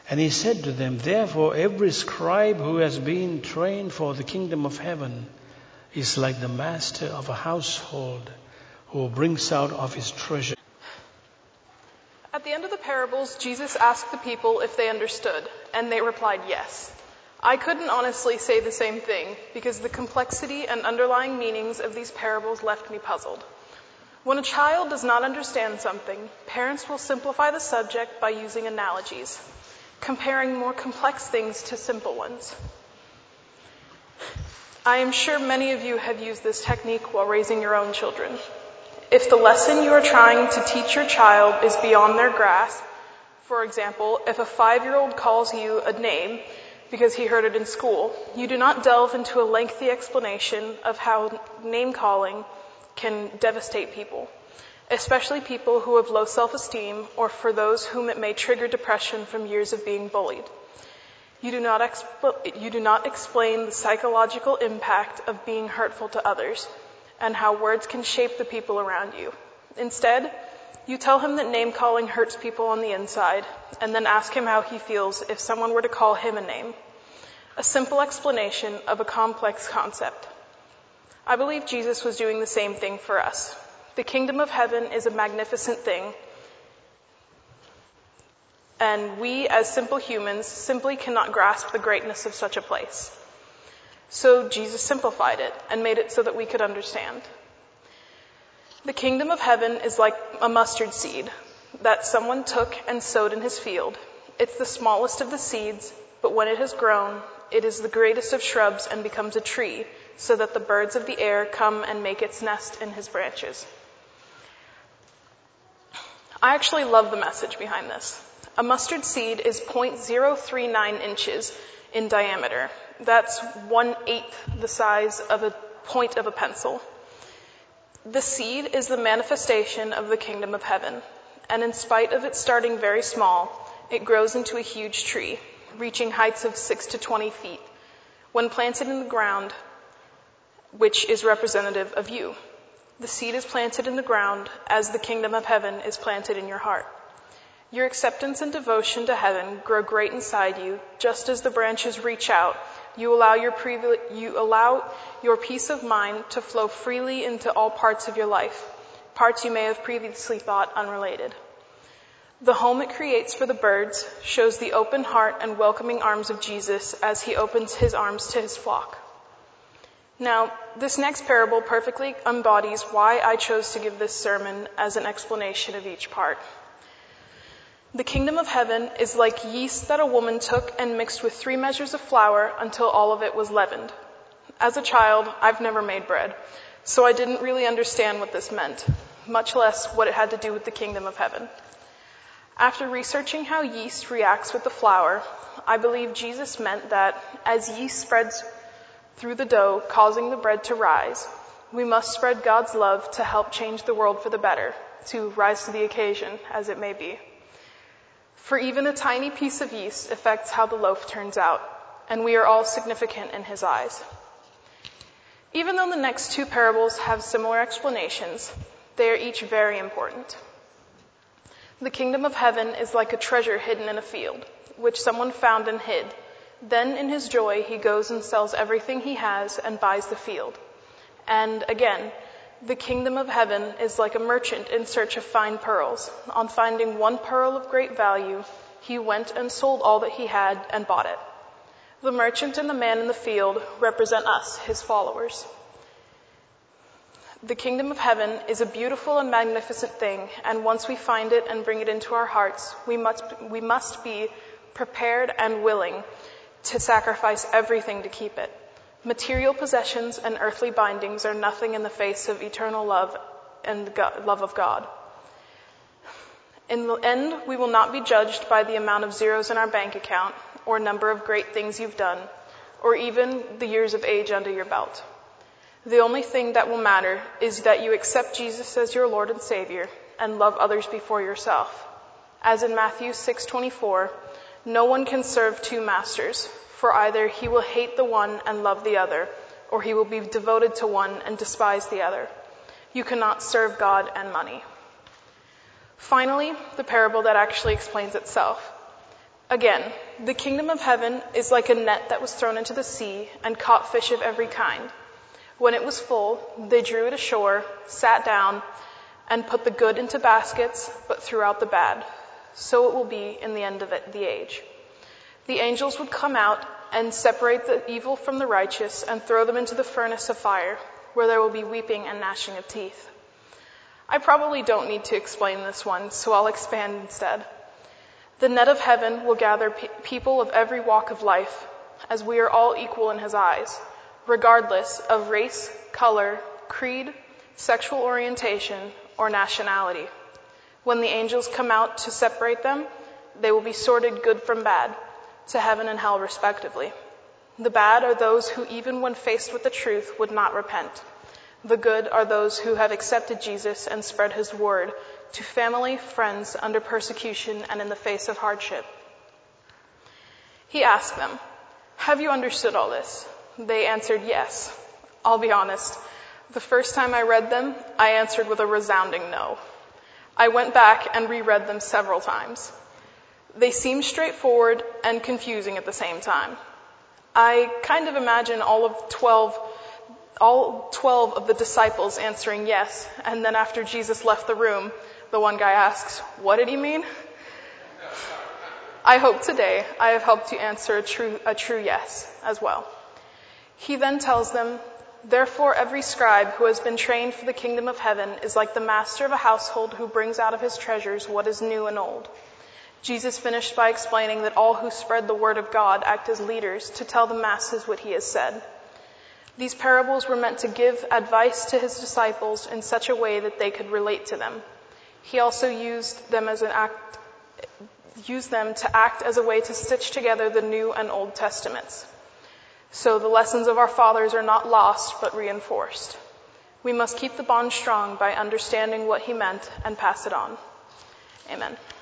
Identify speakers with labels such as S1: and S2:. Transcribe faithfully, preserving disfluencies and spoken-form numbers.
S1: And he said to them, therefore every scribe who has been trained for the kingdom of heaven is like the master of a household who brings out of his treasure.
S2: At the end of the parables, Jesus asked the people if they understood, and they replied yes. I couldn't honestly say the same thing, because the complexity and underlying meanings of these parables left me puzzled. When a child does not understand something, parents will simplify the subject by using analogies, comparing more complex things to simple ones. I am sure many of you have used this technique while raising your own children. If the lesson you are trying to teach your child is beyond their grasp, for example, if a five-year-old calls you a name because he heard it in school, you do not delve into a lengthy explanation of how name-calling can devastate people, especially people who have low self-esteem or for those whom it may trigger depression from years of being bullied. You do not expl- you do not explain the psychological impact of being hurtful to others and how words can shape the people around you. Instead, you tell him that name-calling hurts people on the inside, and then ask him how he feels if someone were to call him a name. A simple explanation of a complex concept. I believe Jesus was doing the same thing for us. The kingdom of heaven is a magnificent thing, and we as simple humans simply cannot grasp the greatness of such a place. So Jesus simplified it and made it so that we could understand. The kingdom of heaven is like a mustard seed that someone took and sowed in his field. It's the smallest of the seeds, but when it has grown, it is the greatest of shrubs and becomes a tree, so that the birds of the air come and make its nest in his branches. I actually love the message behind this. A mustard seed is zero point zero three nine inches in diameter. That's one-eighth the size of a point of a pencil. The seed is the manifestation of the kingdom of heaven, and in spite of it starting very small, it grows into a huge tree, reaching heights of six to twenty feet, when planted in the ground, which is representative of you. The seed is planted in the ground as the kingdom of heaven is planted in your heart. Your acceptance and devotion to heaven grow great inside you, just as the branches reach out. You allow your previ- you allow your peace of mind to flow freely into all parts of your life, parts you may have previously thought unrelated. The home it creates for the birds shows the open heart and welcoming arms of Jesus as he opens his arms to his flock. Now, this next parable perfectly embodies why I chose to give this sermon as an explanation of each part. The kingdom of heaven is like yeast that a woman took and mixed with three measures of flour until all of it was leavened. As a child, I've never made bread, so I didn't really understand what this meant, much less what it had to do with the kingdom of heaven. After researching how yeast reacts with the flour, I believe Jesus meant that as yeast spreads through the dough, causing the bread to rise, we must spread God's love to help change the world for the better, to rise to the occasion, as it may be. For even a tiny piece of yeast affects how the loaf turns out, and we are all significant in his eyes. Even though the next two parables have similar explanations, they are each very important. The kingdom of heaven is like a treasure hidden in a field, which someone found and hid. Then in his joy, he goes and sells everything he has and buys the field. And again, the kingdom of heaven is like a merchant in search of fine pearls. On finding one pearl of great value, he went and sold all that he had and bought it. The merchant and the man in the field represent us, his followers. The kingdom of heaven is a beautiful and magnificent thing, and once we find it and bring it into our hearts, we must, we must be prepared and willing to sacrifice everything to keep it. Material possessions and earthly bindings are nothing in the face of eternal love and the God, love of God. In the end, we will not be judged by the amount of zeros in our bank account or number of great things you've done, or even the years of age under your belt. The only thing that will matter is that you accept Jesus as your Lord and Savior and love others before yourself. As in Matthew six twenty-four, no one can serve two masters, for either he will hate the one and love the other, or he will be devoted to one and despise the other. You cannot serve God and money. Finally, the parable that actually explains itself. Again, the kingdom of heaven is like a net that was thrown into the sea and caught fish of every kind. When it was full, they drew it ashore, sat down, and put the good into baskets, but threw out the bad. So it will be in the end of it, the age. The angels would come out and separate the evil from the righteous and throw them into the furnace of fire, where there will be weeping and gnashing of teeth. I probably don't need to explain this one, so I'll expand instead. The net of heaven will gather pe- people of every walk of life, as we are all equal in his eyes, regardless of race, color, creed, sexual orientation, or nationality. When the angels come out to separate them, they will be sorted good from bad, to heaven and hell respectively. The bad are those who, even when faced with the truth, would not repent. The good are those who have accepted Jesus and spread his word to family, friends, under persecution and in the face of hardship. He asked them, "Have you understood all this?" They answered, "Yes." I'll be honest. The first time I read them, I answered with a resounding no. I went back and reread them several times. They seem straightforward and confusing at the same time. I kind of imagine all of twelve, all twelve of the disciples answering yes, and then after Jesus left the room, the one guy asks, "What did he mean?" I hope today I have helped you answer a true, a true yes as well. He then tells them, "Therefore every scribe who has been trained for the kingdom of heaven is like the master of a household who brings out of his treasures what is new and old." Jesus finished by explaining that all who spread the word of God act as leaders to tell the masses what he has said. These parables were meant to give advice to his disciples in such a way that they could relate to them. He also used them as an act, used them to act as a way to stitch together the New and Old Testaments. So the lessons of our fathers are not lost, but reinforced. We must keep the bond strong by understanding what he meant and pass it on. Amen.